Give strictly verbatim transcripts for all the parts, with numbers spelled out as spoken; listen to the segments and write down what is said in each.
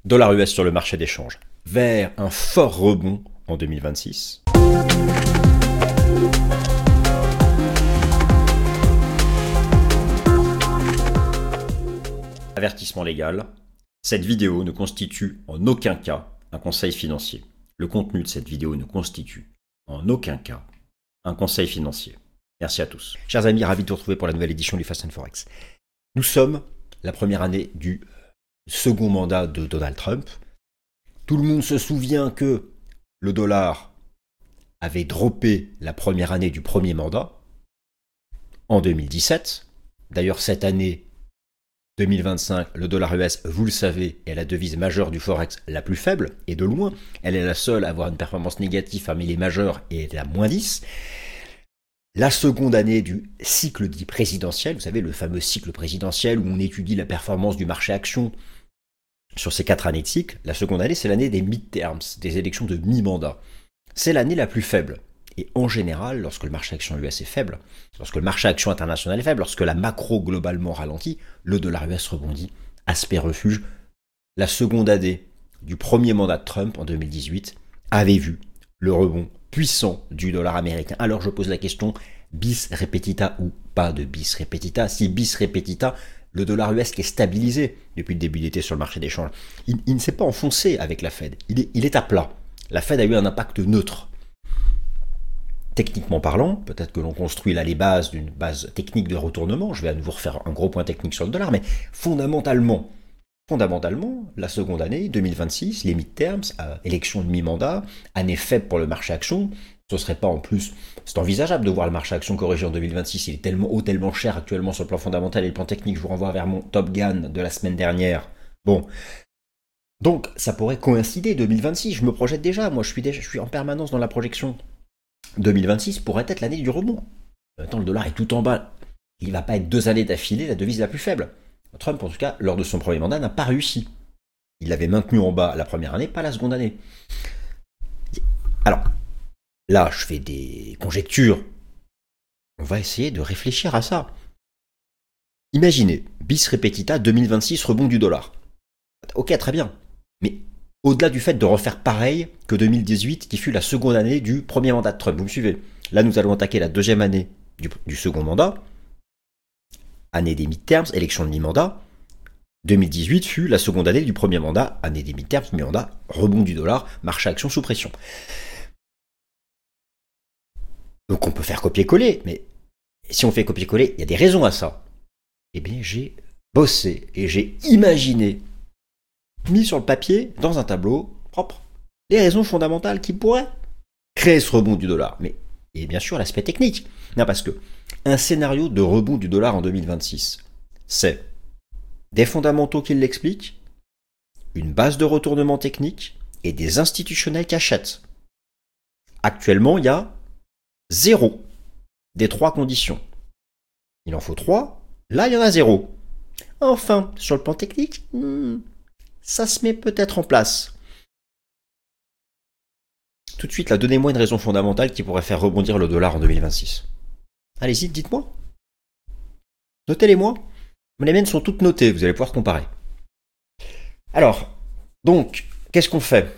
Dollar U S sur le marché des changes, vers un fort rebond en deux mille vingt-six. Avertissement légal, cette vidéo ne constitue en aucun cas un conseil financier. Le contenu de cette vidéo ne constitue en aucun cas un conseil financier. Merci à tous. Chers amis, ravi de vous retrouver pour la nouvelle édition du Fast and Forex. Nous sommes la première année du second mandat de Donald Trump. Tout le monde se souvient que le dollar avait droppé la première année du premier mandat en deux mille dix-sept. D'ailleurs, cette année deux mille vingt-cinq, le dollar U S, vous le savez, est la devise majeure du Forex la plus faible, et de loin. Elle est la seule à avoir une performance négative parmi les majeures et est à moins dix. La seconde année du cycle dit présidentiel, vous savez, le fameux cycle présidentiel où on étudie la performance du marché action sur ces quatre années de cycle. La seconde année, c'est l'année des midterms, des élections de mi-mandat. C'est l'année la plus faible. Et en général, lorsque le marché action U S est faible, lorsque le marché action international est faible, lorsque la macro globalement ralentit, le dollar U S rebondit, aspect refuge. La seconde année du premier mandat de Trump en deux mille dix-huit avait vu le rebond puissant du dollar américain. Alors je pose la question, bis repetita ou pas de bis repetita? Si bis repetita, le dollar U S qui est stabilisé depuis le début d'été sur le marché des changes, il, il ne s'est pas enfoncé avec la Fed, il est, il est à plat. La Fed a eu un impact neutre. Techniquement parlant, peut-être que l'on construit là les bases d'une base technique de retournement, je vais à nouveau refaire un gros point technique sur le dollar, mais fondamentalement, fondamentalement, la seconde année, deux mille vingt-six, les midterms, euh, élection de mi-mandat, année faible pour le marché action, ce serait pas en plus, c'est envisageable de voir le marché action corriger en deux mille vingt-six, il est tellement haut, tellement cher actuellement sur le plan fondamental et le plan technique, je vous renvoie vers mon Top Gun de la semaine dernière. Bon, donc ça pourrait coïncider deux mille vingt-six, je me projette déjà, moi je suis, déjà, je suis en permanence dans la projection. deux mille vingt-six pourrait être l'année du rebond. Maintenant, le dollar est tout en bas. Il ne va pas être deux années d'affilée la devise la plus faible. Trump, en tout cas, lors de son premier mandat, n'a pas réussi. Il l'avait maintenu en bas la première année, pas la seconde année. Alors, là, je fais des conjectures. On va essayer de réfléchir à ça. Imaginez, bis repetita, deux mille vingt-six, rebond du dollar. Ok, très bien. Mais au-delà du fait de refaire pareil que deux mille dix-huit, qui fut la seconde année du premier mandat de Trump. Vous me suivez? Là, nous allons attaquer la deuxième année du, du second mandat. Année des midterms, élection de mi-mandat. deux mille dix-huit fut la seconde année du premier mandat, année des midterms, mi-mandat, rebond du dollar, marché action sous pression. Donc on peut faire copier-coller, mais si on fait copier-coller, il y a des raisons à ça. Eh bien, j'ai bossé et j'ai imaginé, mis sur le papier, dans un tableau propre, les raisons fondamentales qui pourraient créer ce rebond du dollar. Mais, et bien sûr, l'aspect technique. Non, parce que un scénario de rebond du dollar en deux mille vingt-six, c'est des fondamentaux qui l'expliquent, une base de retournement technique et des institutionnels qui achètent. Actuellement, il y a zéro des trois conditions. Il en faut trois, là, il y en a zéro. Enfin, sur le plan technique, hmm, ça se met peut-être en place. Tout de suite, là, donnez-moi une raison fondamentale qui pourrait faire rebondir le dollar en deux mille vingt-six. Allez-y, dites-moi. Notez-les-moi. Les miennes sont toutes notées, vous allez pouvoir comparer. Alors, donc, qu'est-ce qu'on fait?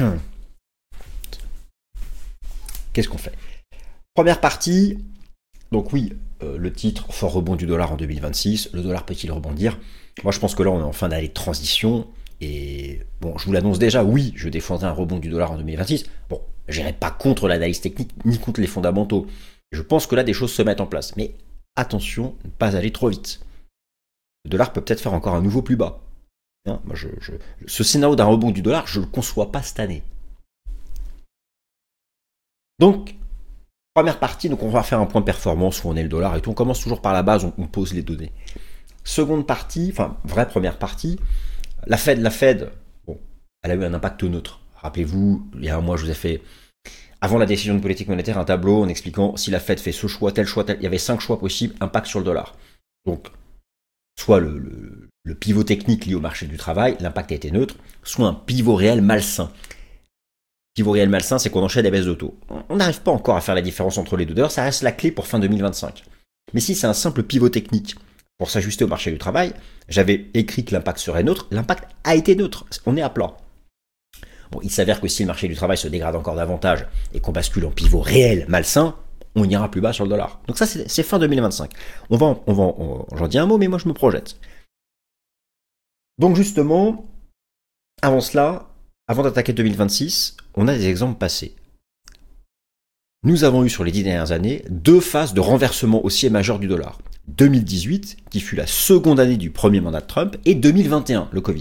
Qu'est-ce qu'on fait? Première partie, donc oui, euh, le titre, fort rebond du dollar en deux mille vingt-six, le dollar peut-il rebondir? Moi, je pense que là, on est en fin d'année de transition. Et bon, je vous l'annonce déjà, oui, je défendrai un rebond du dollar en deux mille vingt-six. Bon, je n'irai pas contre l'analyse technique, ni contre les fondamentaux. Je pense que là, des choses se mettent en place. Mais attention, ne pas aller trop vite. Le dollar peut peut-être faire encore un nouveau plus bas. Hein, moi, je, je, ce scénario d'un rebond du dollar, je ne le conçois pas cette année. Donc, première partie, donc on va faire un point de performance où on est le dollar et tout. On commence toujours par la base, on, on pose les données. Seconde partie, enfin, vraie première partie, la Fed, la Fed, bon, elle a eu un impact neutre. Rappelez-vous, il y a un mois, je vous ai fait, avant la décision de politique monétaire, un tableau en expliquant si la Fed fait ce choix, tel choix, tel. Il y avait cinq choix possibles, impact sur le dollar. Donc, soit le, le, le pivot technique lié au marché du travail, l'impact a été neutre, soit un pivot réel malsain. Pivot réel malsain, c'est qu'on enchaîne des baisses de taux. On n'arrive pas encore à faire la différence entre les deux. D'ailleurs, ça reste la clé pour fin deux mille vingt-cinq. Mais si c'est un simple pivot technique, pour s'ajuster au marché du travail. J'avais écrit que l'impact serait neutre. L'impact a été neutre. On est à plat. Bon, il s'avère que si le marché du travail se dégrade encore davantage et qu'on bascule en pivot réel malsain, on ira plus bas sur le dollar. Donc ça, c'est, c'est fin deux mille vingt-cinq. On va, on va, on, j'en dis un mot, mais moi je me projette. Donc justement, avant cela, avant d'attaquer deux mille vingt-six, on a des exemples passés. Nous avons eu sur les dix dernières années deux phases de renversement haussier majeur du dollar. deux mille dix-huit, qui fut la seconde année du premier mandat de Trump, et deux mille vingt et un, le Covid.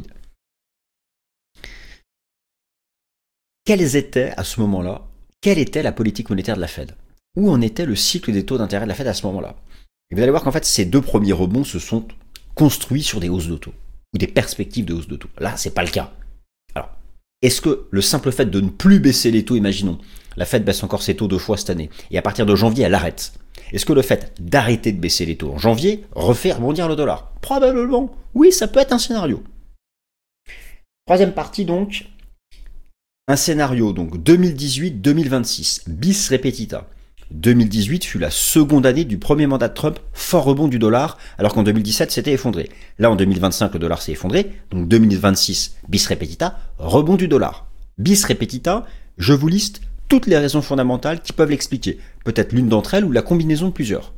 Quelles étaient à ce moment-là, quelle était la politique monétaire de la Fed? Où en était le cycle des taux d'intérêt de la Fed à ce moment-là? Et vous allez voir qu'en fait, ces deux premiers rebonds se sont construits sur des hausses de taux, ou des perspectives de hausse de taux. Là, c'est pas le cas. Alors, est-ce que le simple fait de ne plus baisser les taux, imaginons, la Fed baisse encore ses taux deux fois cette année, et à partir de janvier, elle arrête. Est-ce que le fait d'arrêter de baisser les taux en janvier refait rebondir le dollar? Probablement. Oui, ça peut être un scénario. Troisième partie donc, un scénario donc deux mille dix-huit deux mille vingt-six, bis repetita. deux mille dix-huit fut la seconde année du premier mandat de Trump, fort rebond du dollar, alors qu'en deux mille dix-sept c'était effondré. Là en deux mille vingt-cinq le dollar s'est effondré, donc deux mille vingt-six, bis repetita, rebond du dollar. Bis repetita, je vous liste toutes les raisons fondamentales qui peuvent l'expliquer, peut-être l'une d'entre elles ou la combinaison de plusieurs.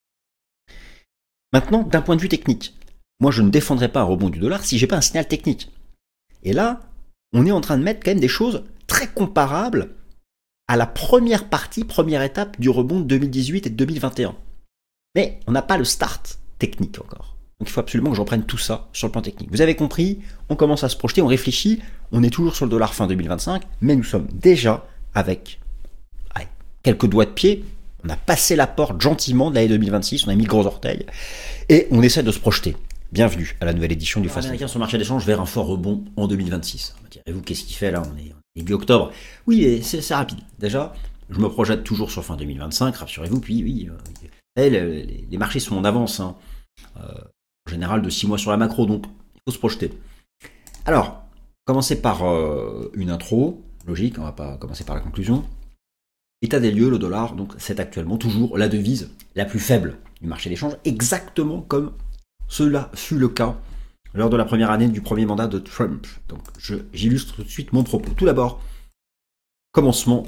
Maintenant, d'un point de vue technique, moi je ne défendrai pas un rebond du dollar si j'ai pas un signal technique. Et là, on est en train de mettre quand même des choses très comparables à la première partie, première étape du rebond de deux mille dix-huit et de deux mille vingt et un. Mais on n'a pas le start technique encore. Donc il faut absolument que je reprenne tout ça sur le plan technique. Vous avez compris, on commence à se projeter, on réfléchit, on est toujours sur le dollar fin deux mille vingt-cinq, mais nous sommes déjà avec allez, quelques doigts de pied, on a passé la porte gentiment de l'année deux mille vingt-six, on a mis le gros orteil, et on essaie de se projeter. Bienvenue à la nouvelle édition du Fast Américain sur le marché d'échange vers un fort rebond en deux mille vingt-six. Direz-vous, qu'est-ce qu'il fait là? On est début octobre. Oui, c'est, c'est rapide. Déjà, je me projette toujours sur fin deux mille vingt-cinq, rassurez-vous, puis oui, euh, les, les marchés sont en avance, hein, euh, en général de six mois sur la macro, donc il faut se projeter. Alors, commencer par euh, une intro, logique, on va pas commencer par la conclusion. État des lieux, le dollar, donc c'est actuellement toujours la devise la plus faible du marché d'échange, exactement comme cela fut le cas lors de la première année du premier mandat de Trump. Donc je, j'illustre tout de suite mon propos. Tout d'abord, commencement,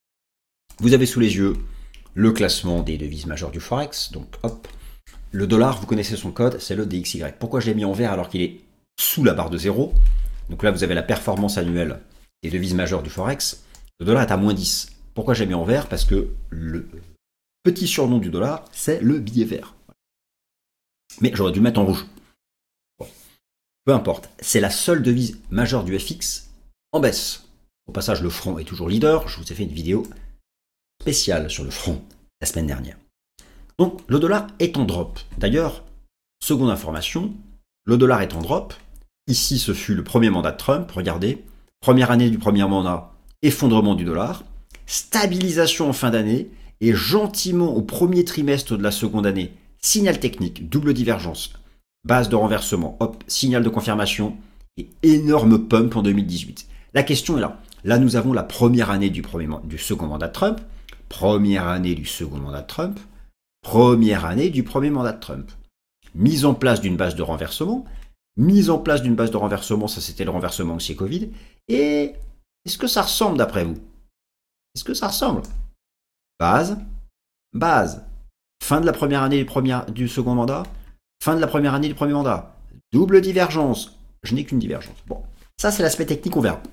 vous avez sous les yeux le classement des devises majeures du Forex. Donc hop, le dollar, vous connaissez son code, c'est le D X Y. Pourquoi je l'ai mis en vert alors qu'il est sous la barre de zéro? Donc là, vous avez la performance annuelle des devises majeures du Forex. Le dollar est à moins dix. Pourquoi je l'ai mis en vert? Parce que le petit surnom du dollar, c'est le billet vert. Mais j'aurais dû le mettre en rouge. Bon. Peu importe, c'est la seule devise majeure du F X en baisse. Au passage, le franc est toujours leader. Je vous ai fait une vidéo spéciale sur le franc la semaine dernière. Donc, le dollar est en drop. D'ailleurs, seconde information, le dollar est en drop. Ici, ce fut le premier mandat de Trump. Regardez, première année du premier mandat, effondrement du dollar, stabilisation en fin d'année et gentiment au premier trimestre de la seconde année, signal technique, double divergence, base de renversement, hop, signal de confirmation et énorme pump en deux mille dix-huit. La question est là. Là, nous avons la première année du, premier, du second mandat de Trump, première année du second mandat de Trump, première année du premier mandat de Trump. Mise en place d'une base de renversement, mise en place d'une base de renversement, ça c'était le renversement aussi Covid, et est-ce que ça ressemble d'après vous? Est-ce que ça ressemble? Base, base. Fin de la première année du, premier, du second mandat, fin de la première année du premier mandat. Double divergence. Je n'ai qu'une divergence. Bon, ça c'est l'aspect technique, on verra.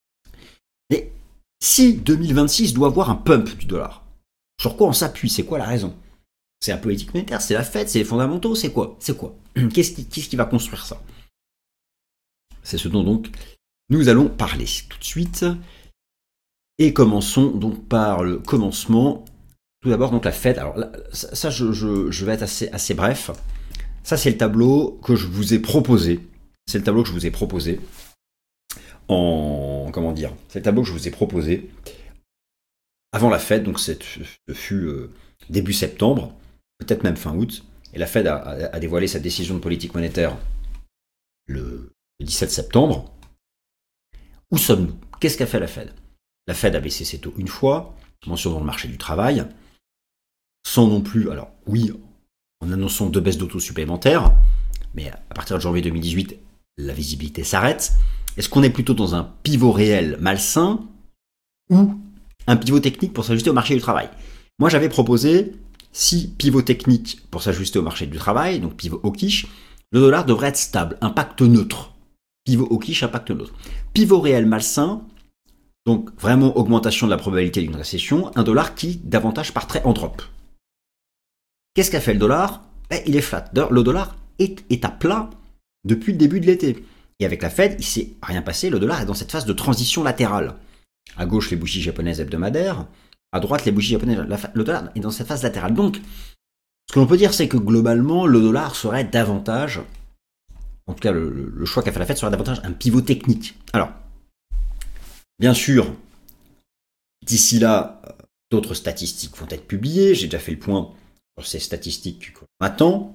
Mais si deux mille vingt-six doit avoir un pump du dollar, sur quoi on s'appuie? C'est quoi la raison? C'est la politique monétaire, c'est la Fed, c'est les fondamentaux, c'est quoi? C'est quoi? Qu'est-ce qui, qu'est-ce qui va construire ça? C'est ce dont donc nous allons parler tout de suite. Et commençons donc par le commencement. Tout d'abord, donc la Fed. Alors là, ça, je, je, je vais être assez, assez bref. Ça, c'est le tableau que je vous ai proposé. C'est le tableau que je vous ai proposé en comment dire C'est le tableau que je vous ai proposé avant la Fed. Donc, ce fut euh, début septembre, peut-être même fin août. Et la Fed a, a, a dévoilé sa décision de politique monétaire le, le dix-sept septembre. Où sommes-nous? Qu'est-ce qu'a fait la Fed? La Fed a baissé ses taux une fois, mention dans le marché du travail. Sans non plus, alors oui, en annonçant deux baisses de taux supplémentaires, mais à partir de janvier deux mille dix-huit, la visibilité s'arrête. Est-ce qu'on est plutôt dans un pivot réel malsain ou un pivot technique pour s'ajuster au marché du travail? Moi, j'avais proposé six pivots techniques pour s'ajuster au marché du travail, donc pivot hawkish. Le dollar devrait être stable, impact neutre. Pivot hawkish, impact neutre. Pivot réel malsain, donc vraiment augmentation de la probabilité d'une récession, un dollar qui davantage partrait en drop. Qu'est-ce qu'a fait le dollar? Ben, il est flat. D'ailleurs, le dollar est, est à plat depuis le début de l'été. Et avec la Fed, il ne s'est rien passé. Le dollar est dans cette phase de transition latérale. À gauche, les bougies japonaises hebdomadaires. À droite, les bougies japonaises. Le dollar est dans cette phase latérale. Donc, ce que l'on peut dire, c'est que globalement, le dollar serait davantage, en tout cas, le, le choix qu'a fait la Fed serait davantage un pivot technique. Alors, bien sûr, d'ici là, d'autres statistiques vont être publiées. J'ai déjà fait le point sur ces statistiques qu'on attend.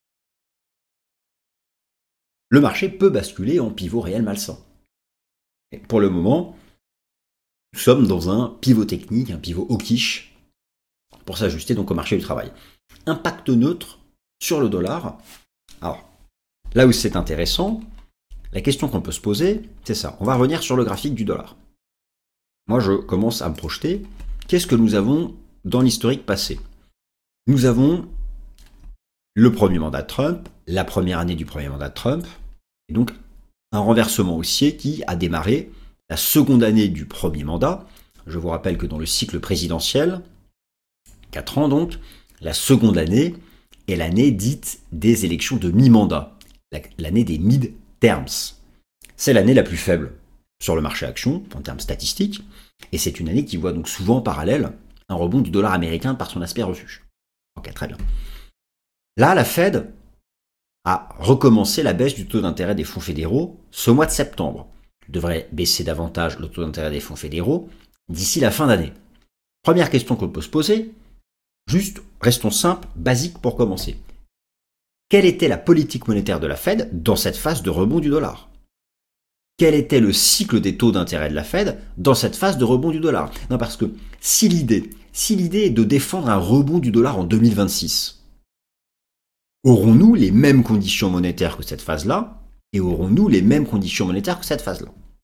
Le marché peut basculer en pivot réel malsain. Et pour le moment, nous sommes dans un pivot technique, un pivot hawkish, pour s'ajuster donc au marché du travail. Impact neutre sur le dollar. Alors, là où c'est intéressant, la question qu'on peut se poser, c'est ça. On va revenir sur le graphique du dollar. Moi, je commence à me projeter. Qu'est-ce que nous avons dans l'historique passé? Nous avons le premier mandat de Trump, la première année du premier mandat de Trump, et donc un renversement haussier qui a démarré la seconde année du premier mandat. Je vous rappelle que dans le cycle présidentiel, quatre ans donc, la seconde année est l'année dite des élections de mi-mandat, l'année des mid-terms. C'est l'année la plus faible sur le marché action en termes statistiques, et c'est une année qui voit donc souvent en parallèle un rebond du dollar américain par son aspect refuge. Ok, très bien. Là, la Fed a recommencé la baisse du taux d'intérêt des fonds fédéraux ce mois de septembre. Elle devrait baisser davantage le taux d'intérêt des fonds fédéraux d'ici la fin d'année. Première question qu'on peut se poser, juste restons simples, basiques pour commencer. Quelle était la politique monétaire de la Fed dans cette phase de rebond du dollar? Quel était le cycle des taux d'intérêt de la Fed dans cette phase de rebond du dollar? Non, parce que si l'idée, si l'idée est de défendre un rebond du dollar en deux mille vingt-six, aurons-nous les mêmes conditions monétaires que cette phase-là et aurons-nous les mêmes conditions monétaires que cette phase-là?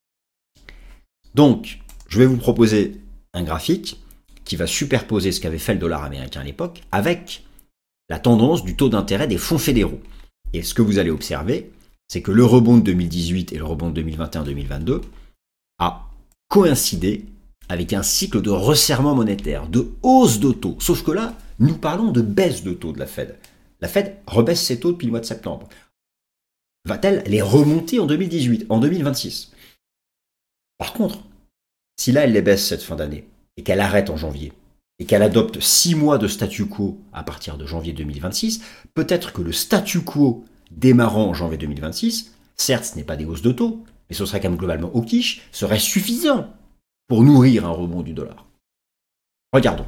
Donc, je vais vous proposer un graphique qui va superposer ce qu'avait fait le dollar américain à l'époque avec la tendance du taux d'intérêt des fonds fédéraux. Et ce que vous allez observer, c'est que le rebond de deux mille dix-huit et le rebond de deux mille vingt et un deux mille vingt-deux a coïncidé avec un cycle de resserrement monétaire, de hausse de taux. Sauf que là, nous parlons de baisse de taux de la Fed. La Fed rebaisse ses taux depuis le mois de septembre. Va-t-elle les remonter en deux mille dix-huit, en deux mille vingt-six? Par contre, si là elle les baisse cette fin d'année et qu'elle arrête en janvier et qu'elle adopte six mois de statu quo à partir de janvier deux mille vingt-six, peut-être que le statu quo démarrant en janvier deux mille vingt-six, certes ce n'est pas des hausses de taux, mais ce serait quand même globalement hawkish, serait suffisant pour nourrir un rebond du dollar. Regardons.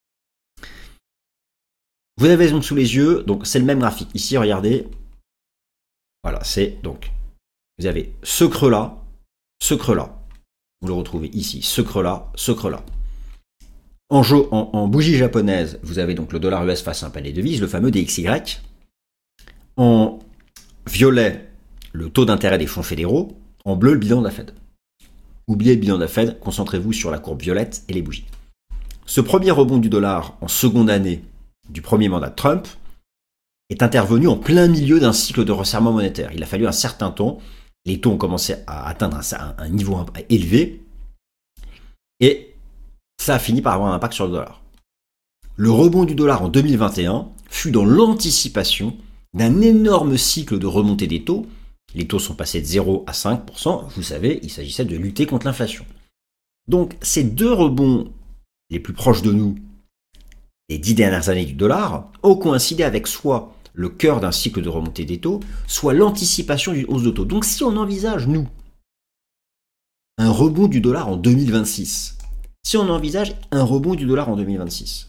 Vous avez donc sous les yeux, donc c'est le même graphique. Ici, regardez. Voilà, c'est donc, vous avez ce creux-là, ce creux-là. Vous le retrouvez ici, ce creux-là, ce creux-là. En, jeu, en, en bougie japonaise, vous avez donc le dollar U S face à un panier de devises, le fameux D X Y. En violet, le taux d'intérêt des fonds fédéraux. En bleu, le bilan de la Fed. Oubliez le bilan de la Fed, concentrez-vous sur la courbe violette et les bougies. Ce premier rebond du dollar en seconde année du premier mandat de Trump est intervenu en plein milieu d'un cycle de resserrement monétaire. Il a fallu un certain temps, les taux ont commencé à atteindre un, un niveau élevé et ça a fini par avoir un impact sur le dollar. Le rebond du dollar en deux mille vingt et un fut dans l'anticipation d'un énorme cycle de remontée des taux. Les taux sont passés de zéro à cinq pour cent. Vous savez, il s'agissait de lutter contre l'inflation. Donc ces deux rebonds les plus proches de nous, les dix dernières années du dollar, ont coïncidé avec soit le cœur d'un cycle de remontée des taux, soit l'anticipation d'une hausse de taux. Donc si on envisage, nous, un rebond du dollar en deux mille vingt-six, si on envisage un rebond du dollar en deux mille vingt-six,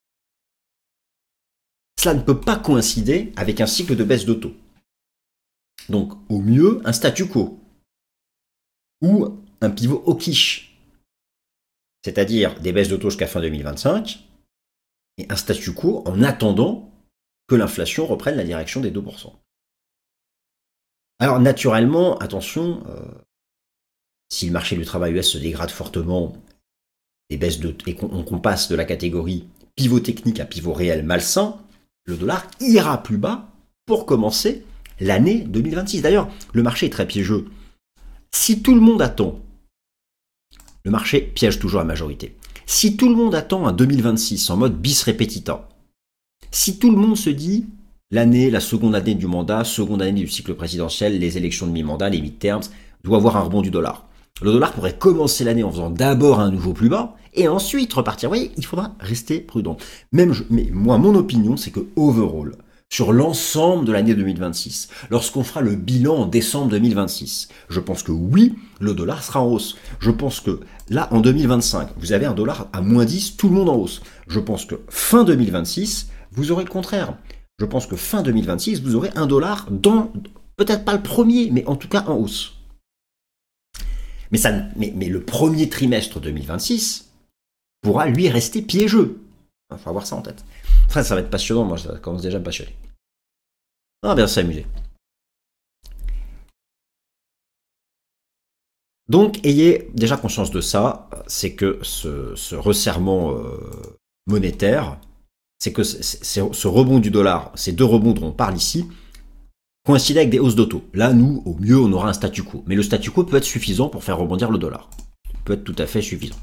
cela ne peut pas coïncider avec un cycle de baisse de taux. Donc au mieux, un statu quo ou un pivot hawkish, c'est-à-dire des baisses de taux jusqu'à fin deux mille vingt-cinq, et un statu quo en attendant que l'inflation reprenne la direction des deux pour cent. Alors naturellement, attention, euh, si le marché du travail U S se dégrade fortement et, baisse de, et qu'on qu'on passe de la catégorie pivot technique à pivot réel malsain, le dollar ira plus bas pour commencer l'année deux mille vingt-six. D'ailleurs, le marché est très piégeux. Si tout le monde attend, le marché piège toujours la majorité. Si tout le monde attend un deux mille vingt-six en mode bis repetita, si tout le monde se dit l'année, la seconde année du mandat, seconde année du cycle présidentiel, les élections de mi-mandat, les mid-terms, doit avoir un rebond du dollar. Le dollar pourrait commencer l'année en faisant d'abord un nouveau plus bas et ensuite repartir. Vous voyez, il faudra rester prudent. Même je, mais moi, mon opinion, c'est que overall, sur l'ensemble de l'année deux mille vingt-six, lorsqu'on fera le bilan en décembre deux mille vingt-six, je pense que oui, le dollar sera en hausse. Je pense que là, en deux mille vingt-cinq, vous avez un dollar à moins dix, tout le monde en hausse. Je pense que fin deux mille vingt-six, vous aurez le contraire. Je pense que fin deux mille vingt-six, vous aurez un dollar dans, peut-être pas le premier, mais en tout cas en hausse. Mais, ça, mais, mais le premier trimestre deux mille vingt-six pourra, lui, rester piégeux. Il faut avoir ça en tête. Enfin, ça va être passionnant, moi, ça commence déjà à me passionner. On va bien s'amuser. Donc, ayez déjà conscience de ça, c'est que ce, ce resserrement euh, monétaire, c'est que c'est, c'est, ce rebond du dollar, ces deux rebonds dont on parle ici, coïncide avec des hausses de taux. Là, nous, au mieux, on aura un statu quo. Mais le statu quo peut être suffisant pour faire rebondir le dollar. Il peut être tout à fait suffisant.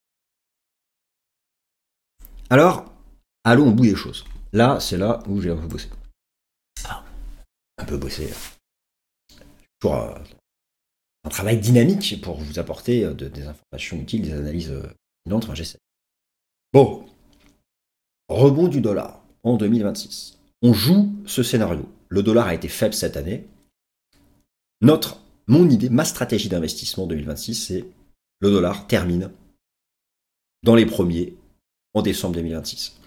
Alors, allons au bout des choses. Là, c'est là où j'ai un peu bossé. Ah, un peu bossé. Toujours euh, un travail dynamique pour vous apporter de, des informations utiles, des analyses euh, enfin, j'essaie. Bon. Rebond du dollar en deux mille vingt-six. On joue ce scénario. Le dollar a été faible cette année. Notre, mon idée, ma stratégie d'investissement deux mille vingt-six, c'est le dollar termine dans les premiers en décembre deux mille vingt-six.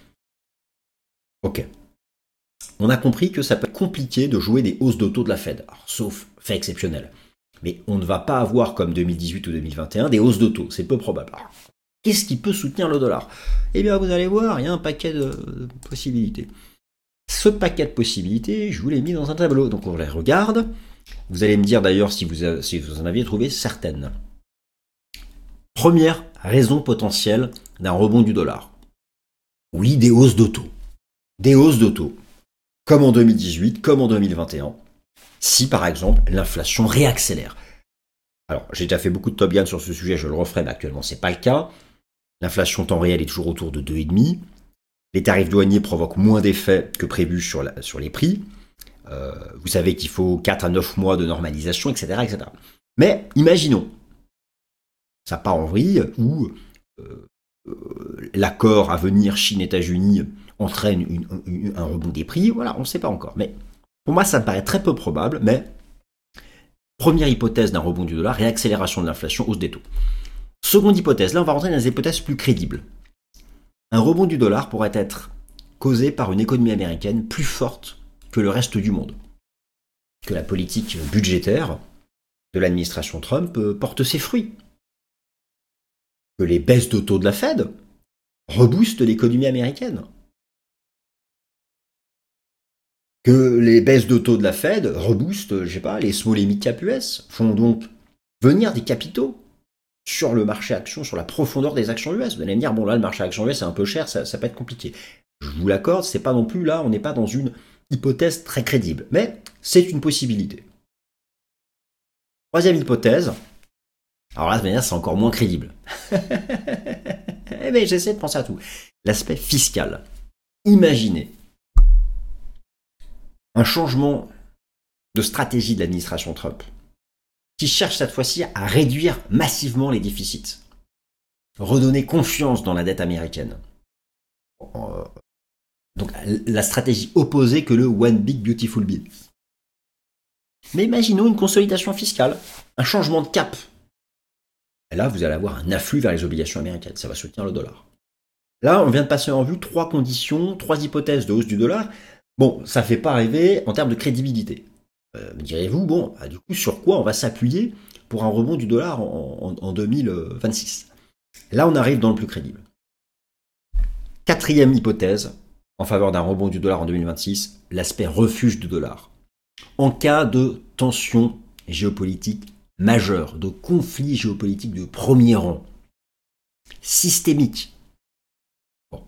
Ok. On a compris que ça peut être compliqué de jouer des hausses de taux de la Fed, alors, sauf fait exceptionnel. Mais on ne va pas avoir comme deux mille dix-huit ou deux mille vingt et un des hausses de taux, c'est peu probable. Alors, qu'est-ce qui peut soutenir le dollar? Eh bien, vous allez voir, il y a un paquet de possibilités. Ce paquet de possibilités, je vous l'ai mis dans un tableau, donc on les regarde. Vous allez me dire d'ailleurs si vous, avez, si vous en aviez trouvé certaines. Première raison potentielle d'un rebond du dollar. Oui, des hausses de taux. Des hausses de taux. Comme en deux mille dix-huit, comme en deux mille vingt et un. Si par exemple l'inflation réaccélère. Alors, j'ai déjà fait beaucoup de Top Gun sur ce sujet, je le referai, mais actuellement c'est pas le cas. L'inflation temps réel est toujours autour de deux virgule cinq. Les tarifs douaniers provoquent moins d'effets que prévu sur, la, sur les prix. Euh, vous savez qu'il faut quatre à neuf mois de normalisation, et cetera, et cetera. Mais imaginons, ça part en vrille, où euh, euh, l'accord à venir Chine-États-Unis entraîne une, une, un rebond des prix. Voilà, on ne sait pas encore. Mais pour moi, ça me paraît très peu probable. Mais première hypothèse d'un rebond du dollar, réaccélération de l'inflation, hausse des taux. Seconde hypothèse, là on va rentrer dans des hypothèses plus crédibles. Un rebond du dollar pourrait être causé par une économie américaine plus forte que le reste du monde. Que la politique budgétaire de l'administration Trump porte ses fruits. Que les baisses de taux de la Fed reboostent l'économie américaine. Que les baisses de taux de la Fed reboostent, je sais pas, les small et mid cap U S, font donc venir des capitaux sur le marché action, sur la profondeur des actions U S. Vous allez me dire, bon là, le marché action U S, c'est un peu cher, ça, ça peut être compliqué. Je vous l'accorde, c'est pas non plus là, on n'est pas dans une hypothèse très crédible. Mais c'est une possibilité. Troisième hypothèse. Alors là, de manière, c'est encore moins crédible. Mais j'essaie de penser à tout. L'aspect fiscal. Imaginez un changement de stratégie de l'administration Trump qui cherche cette fois-ci à réduire massivement les déficits, redonner confiance dans la dette américaine. Donc la stratégie opposée que le One Big Beautiful Bill. Mais imaginons une consolidation fiscale, un changement de cap. Et là, vous allez avoir un afflux vers les obligations américaines, ça va soutenir le dollar. Là, on vient de passer en vue trois conditions, trois hypothèses de hausse du dollar. Bon, ça ne fait pas rêver en termes de crédibilité. Euh, me direz-vous, bon, bah, du coup, sur quoi on va s'appuyer pour un rebond du dollar en, en, en deux mille vingt-six? Là, on arrive dans le plus crédible. Quatrième hypothèse, en faveur d'un rebond du dollar en deux mille vingt-six, l'aspect refuge du dollar. En cas de tension géopolitique majeure, de conflit géopolitique de premier rang, systémique. Bon.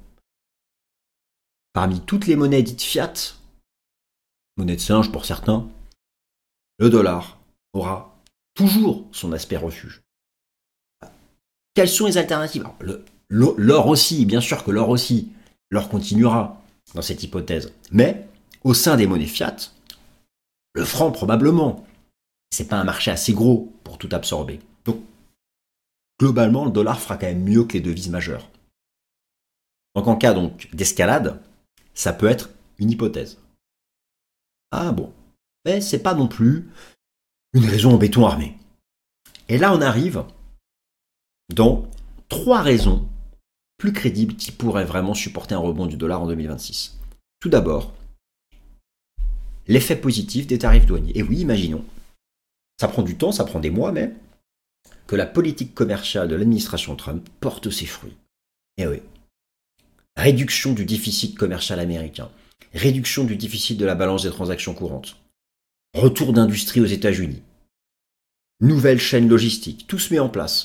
Parmi toutes les monnaies dites fiat, monnaie de singe pour certains, le dollar aura toujours son aspect refuge. Quelles sont les alternatives? Alors, le, L'or aussi, bien sûr que l'or aussi, l'or continuera dans cette hypothèse. Mais au sein des monnaies fiat, le franc probablement, c'est pas un marché assez gros pour tout absorber. Donc, globalement, le dollar fera quand même mieux que les devises majeures. Donc, en cas donc d'escalade, ça peut être une hypothèse. Ah bon, mais c'est pas non plus une raison en béton armé. Et là, on arrive dans trois raisons plus crédibles qui pourraient vraiment supporter un rebond du dollar en deux mille vingt-six. Tout d'abord, l'effet positif des tarifs douaniers. Et oui, imaginons, ça prend du temps, ça prend des mois, mais que la politique commerciale de l'administration Trump porte ses fruits. Et oui, réduction du déficit commercial américain, réduction du déficit de la balance des transactions courantes, retour d'industrie aux États-Unis, nouvelle chaîne logistique, tout se met en place.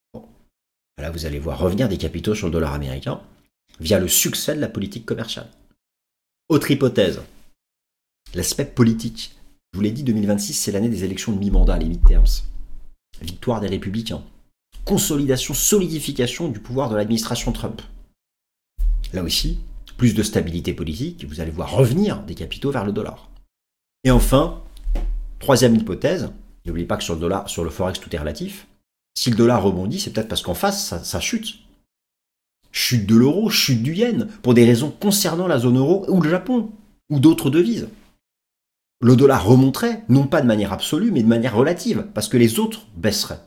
Là, vous allez voir revenir des capitaux sur le dollar américain via le succès de la politique commerciale. Autre hypothèse, l'aspect politique. Je vous l'ai dit, deux mille vingt-six, c'est l'année des élections de mi-mandat, les midterms. Victoire des républicains. Consolidation, solidification du pouvoir de l'administration Trump. Là aussi, plus de stabilité politique, vous allez voir revenir des capitaux vers le dollar. Et enfin, troisième hypothèse, n'oubliez pas que sur le dollar, sur le forex, tout est relatif. Si le dollar rebondit, c'est peut-être parce qu'en face, ça, ça chute. Chute de l'euro, chute du yen, pour des raisons concernant la zone euro ou le Japon, ou d'autres devises. Le dollar remonterait, non pas de manière absolue, mais de manière relative, parce que les autres baisseraient.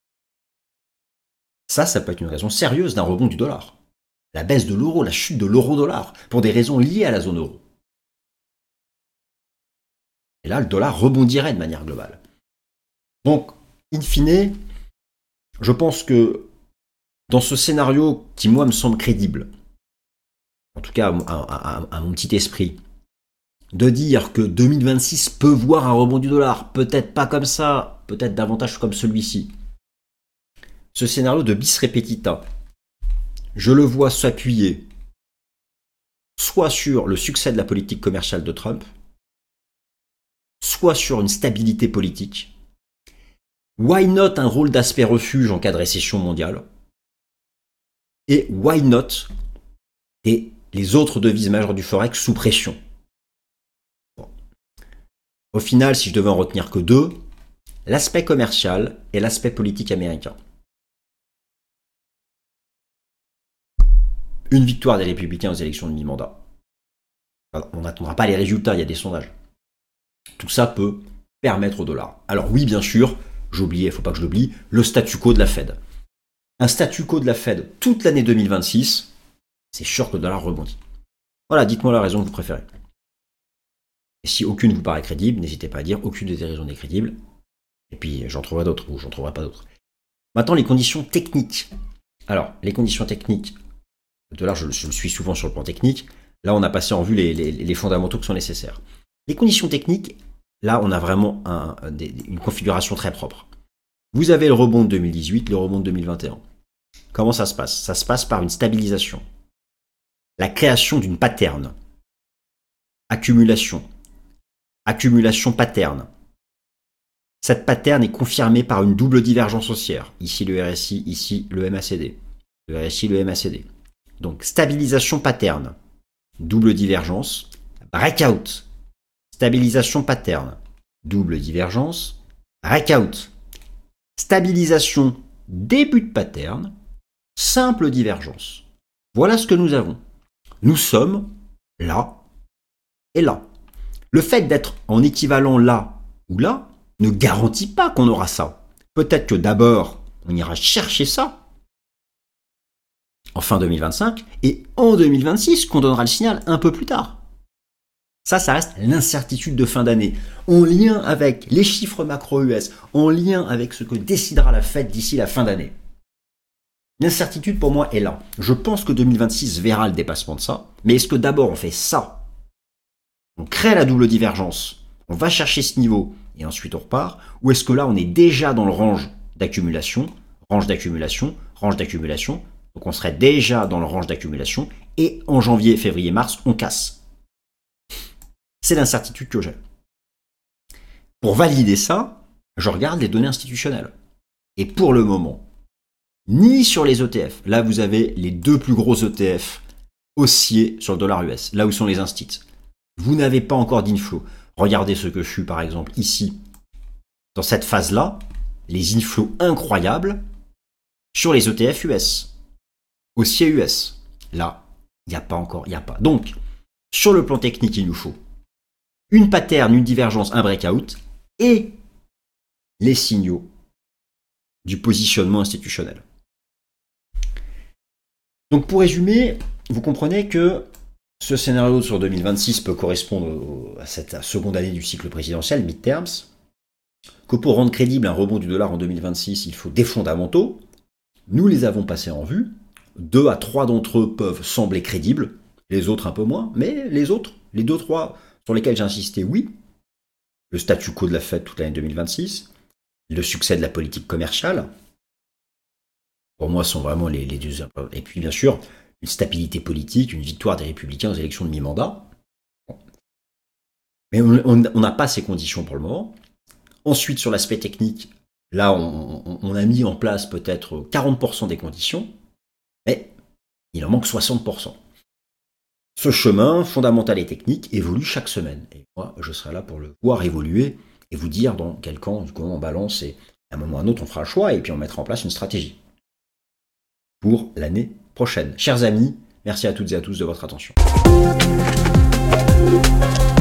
Ça, ça peut être une raison sérieuse d'un rebond du dollar. La baisse de l'euro, la chute de l'euro-dollar, pour des raisons liées à la zone euro. Et là, le dollar rebondirait de manière globale. Donc, in fine, je pense que dans ce scénario qui, moi, me semble crédible, en tout cas à, à, à, à mon petit esprit, de dire que deux mille vingt-six peut voir un rebond du dollar, peut-être pas comme ça, peut-être davantage comme celui-ci. Ce scénario de bis repetita, je le vois s'appuyer soit sur le succès de la politique commerciale de Trump, soit sur une stabilité politique. Why not un rôle d'aspect refuge en cas de récession mondiale? Et why not et les autres devises majeures du forex sous pression? Bon. Au final, si je devais en retenir que deux, l'aspect commercial et l'aspect politique américain. Une victoire des républicains aux élections de mi-mandat. On n'attendra pas les résultats, il y a des sondages. Tout ça peut permettre au dollar. Alors oui, bien sûr, j'oubliais, il ne faut pas que je l'oublie, le statu quo de la Fed. Un statu quo de la Fed toute l'année deux mille vingt-six, c'est sûr que le dollar rebondit. Voilà, dites-moi la raison que vous préférez. Et si aucune vous paraît crédible, n'hésitez pas à dire aucune des raisons n'est crédible. Et puis j'en trouverai d'autres ou j'en trouverai pas d'autres. Maintenant, les conditions techniques. Alors, les conditions techniques, le dollar, je, je le suis souvent sur le plan technique. Là, on a passé en vue les, les, les fondamentaux qui sont nécessaires. Les conditions techniques, là, on a vraiment un, des, une configuration très propre. Vous avez le rebond de deux mille dix-huit, le rebond de deux mille vingt et un. Comment ça se passe? Ça se passe par une stabilisation. La création d'une pattern. Accumulation. Accumulation pattern. Cette pattern est confirmée par une double divergence haussière. Ici le R S I, ici le M A C D. Le R S I, le M A C D. Donc stabilisation pattern. Double divergence. Breakout. Stabilisation pattern. Double divergence. Breakout. Stabilisation. Début de pattern. Simple divergence. Voilà ce que nous avons. Nous sommes là et là. Le fait d'être en équivalent là ou là ne garantit pas qu'on aura ça. Peut-être que d'abord, on ira chercher ça en fin deux mille vingt-cinq et en deux mille vingt-six qu'on donnera le signal un peu plus tard. Ça, ça reste l'incertitude de fin d'année, en lien avec les chiffres macro-U S, en lien avec ce que décidera la Fed d'ici la fin d'année. L'incertitude pour moi est là. Je pense que deux mille vingt-six verra le dépassement de ça, mais est-ce que d'abord on fait ça? On crée la double divergence, on va chercher ce niveau et ensuite on repart, ou est-ce que là on est déjà dans le range d'accumulation, range d'accumulation, range d'accumulation, donc on serait déjà dans le range d'accumulation et en janvier, février, mars, on casse. C'est l'incertitude que j'ai. Pour valider ça, je regarde les données institutionnelles. Et pour le moment, ni sur les E T F, là vous avez les deux plus gros E T F haussiers sur le dollar U S, là où sont les instits. Vous n'avez pas encore d'inflow. Regardez ce que je suis par exemple ici, dans cette phase-là, les inflows incroyables sur les E T F U S, haussiers U S. Là, il n'y a pas encore, il n'y a pas. Donc, sur le plan technique, il nous faut une pattern, une divergence, un breakout et les signaux du positionnement institutionnel. Donc pour résumer, vous comprenez que ce scénario sur deux mille vingt-six peut correspondre à cette seconde année du cycle présidentiel, midterms, que pour rendre crédible un rebond du dollar en deux mille vingt-six, il faut des fondamentaux. Nous les avons passés en vue. Deux à trois d'entre eux peuvent sembler crédibles, les autres un peu moins, mais les autres, les deux, trois sur lesquels j'ai insisté, oui. Le statu quo de la Fed toute l'année deux mille vingt-six, le succès de la politique commerciale, pour moi, sont vraiment les, les deux. Et puis, bien sûr, une stabilité politique, une victoire des Républicains aux élections de mi-mandat. Mais on n'a pas ces conditions pour le moment. Ensuite, sur l'aspect technique, là, on, on, on a mis en place peut-être quarante pour cent des conditions, mais il en manque soixante pour cent. Ce chemin fondamental et technique évolue chaque semaine. Et moi, je serai là pour le voir évoluer et vous dire dans quel camp, du coup, on balance. Et à un moment ou à un autre, on fera le choix et puis on mettra en place une stratégie pour l'année prochaine. Chers amis, merci à toutes et à tous de votre attention.